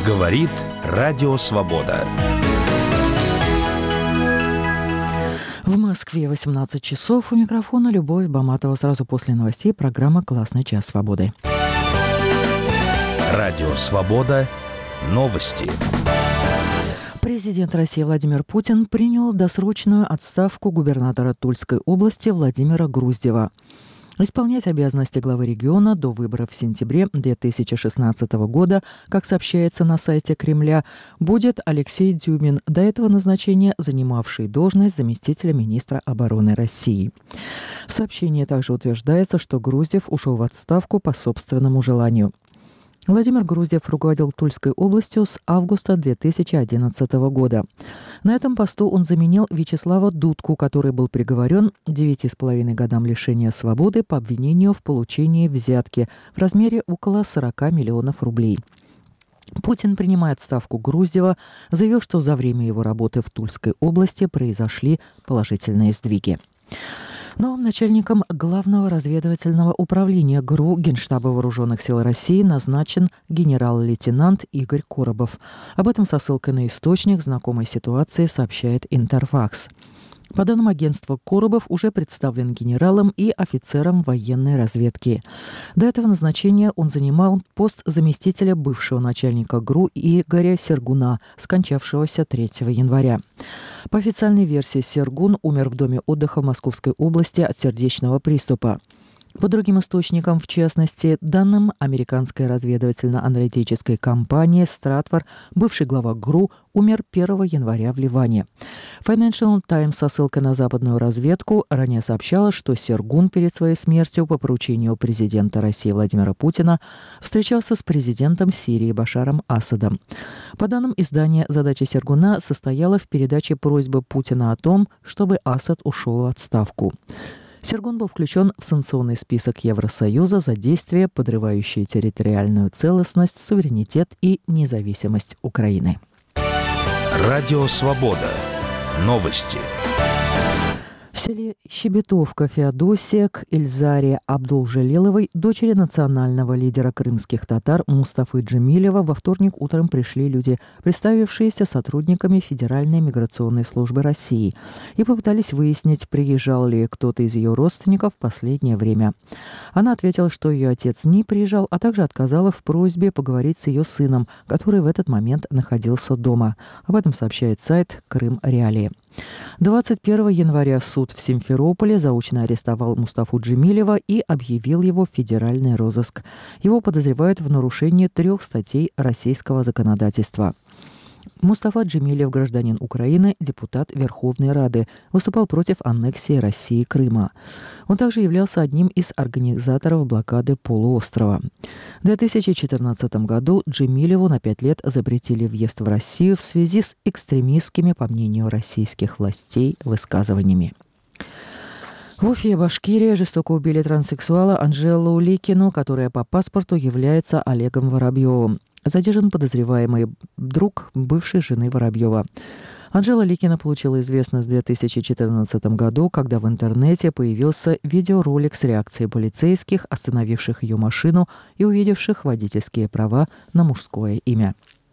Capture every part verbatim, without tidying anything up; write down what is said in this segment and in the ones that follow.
Говорит Радио Свобода. В Москве восемнадцать часов. У микрофона Любовь Баматова. Сразу после новостей программа «Классный час свободы». Радио Свобода. Новости. Президент России Владимир Путин принял досрочную отставку губернатора Тульской области Владимира Груздева. Исполнять обязанности главы региона до выборов в сентябре две тысячи шестнадцатого года, как сообщается на сайте Кремля, будет Алексей Дюмин, до этого назначения занимавший должность заместителя министра обороны России. В сообщении также утверждается, что Груздев ушел в отставку по собственному желанию. Владимир Груздев руководил Тульской областью с августа две тысячи одиннадцатого года. На этом посту он заменил Вячеслава Дудку, который был приговорен к девяти с половиной годам лишения свободы по обвинению в получении взятки в размере около сорока миллионов рублей. Путин, принимая отставку Груздева, заявил, что за время его работы в Тульской области произошли положительные сдвиги. Новым начальником Главного разведывательного управления ГРУ Генштаба Вооруженных сил России назначен генерал-лейтенант Игорь Коробов. Об этом со ссылкой на источник знакомой ситуации сообщает Интерфакс. По данным агентства, Коробов уже представлен генералом и офицером военной разведки. До этого назначения он занимал пост заместителя бывшего начальника ГРУ Игоря Сергуна, скончавшегося третьего января. По официальной версии, Сергун умер в доме отдыха в Московской области от сердечного приступа. По другим источникам, в частности, данным американской разведывательно-аналитической компании «Стратфор», бывший глава ГРУ умер первого января в Ливане. Financial Times со ссылкой на западную разведку ранее сообщала, что Сергун перед своей смертью по поручению президента России Владимира Путина встречался с президентом Сирии Башаром Асадом. По данным издания, задача Сергуна состояла в передаче просьбы Путина о том, чтобы Асад ушел в отставку. Сергун был включен в санкционный список Евросоюза за действия, подрывающие территориальную целостность, суверенитет и независимость Украины. Радио Свобода. Новости. В селе Щебетовка Феодосия к Ильзаре Абдул-Жалиловой, дочери национального лидера крымских татар Мустафы Джемилева, во вторник утром пришли люди, представившиеся сотрудниками Федеральной миграционной службы России, и попытались выяснить, приезжал ли кто-то из ее родственников в последнее время. Она ответила, что ее отец не приезжал, а также отказала в просьбе поговорить с ее сыном, который в этот момент находился дома. Об этом сообщает сайт «Крым Реалии». двадцать первого января суд в Симферополе заочно арестовал Мустафу Джемилева и объявил его в федеральный розыск. Его подозревают в нарушении трех статей российского законодательства. Мустафа Джемилев, гражданин Украины, депутат Верховной Рады, выступал против аннексии России Крыма. Он также являлся одним из организаторов блокады полуострова. В две тысячи четырнадцатом году Джемилеву на пять лет запретили въезд в Россию в связи с экстремистскими, по мнению российских властей, высказываниями. В Уфе, Башкирия, жестоко убили транссексуала Анжелу Ликину, которая по паспорту является Олегом Воробьевым. Задержан подозреваемый друг бывшей жены Воробьева. Анжела Ликина получила известность в две тысячи четырнадцатом году, когда в интернете появился видеоролик с реакцией полицейских, остановивших ее машину и увидевших водительские права на мужское имя.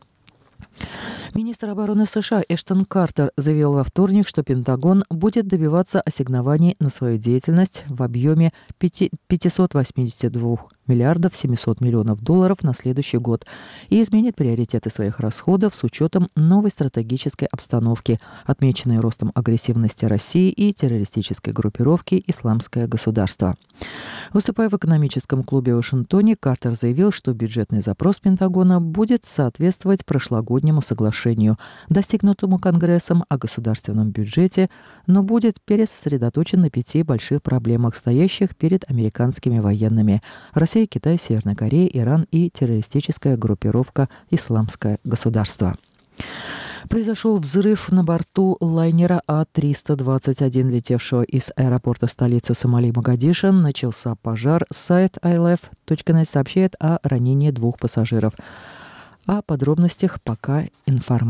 Министр обороны США Эштон Картер заявил во вторник, что Пентагон будет добиваться ассигнований на свою деятельность в объеме пятьсот восемьдесят два миллиардов семьсот миллионов долларов на следующий год и изменит приоритеты своих расходов с учетом новой стратегической обстановки, отмеченной ростом агрессивности России и террористической группировки «Исламское государство». Выступая в экономическом клубе в Вашингтоне, Картер заявил, что бюджетный запрос Пентагона будет соответствовать прошлогоднему соглашению, достигнутому Конгрессом о государственном бюджете, но будет пересосредоточен на пяти больших проблемах, стоящих перед американскими военными – Россия, Китай, Северная Корея, Иран и террористическая группировка «Исламское государство». Произошел взрыв на борту лайнера А триста двадцать один, летевшего из аэропорта столицы Сомали Могадишо. Начался пожар. Сайт ай эл эф точка нет сообщает о ранении двух пассажиров. О подробностях пока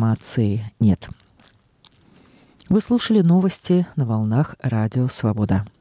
информации нет. Вы слушали новости на волнах Радио Свобода.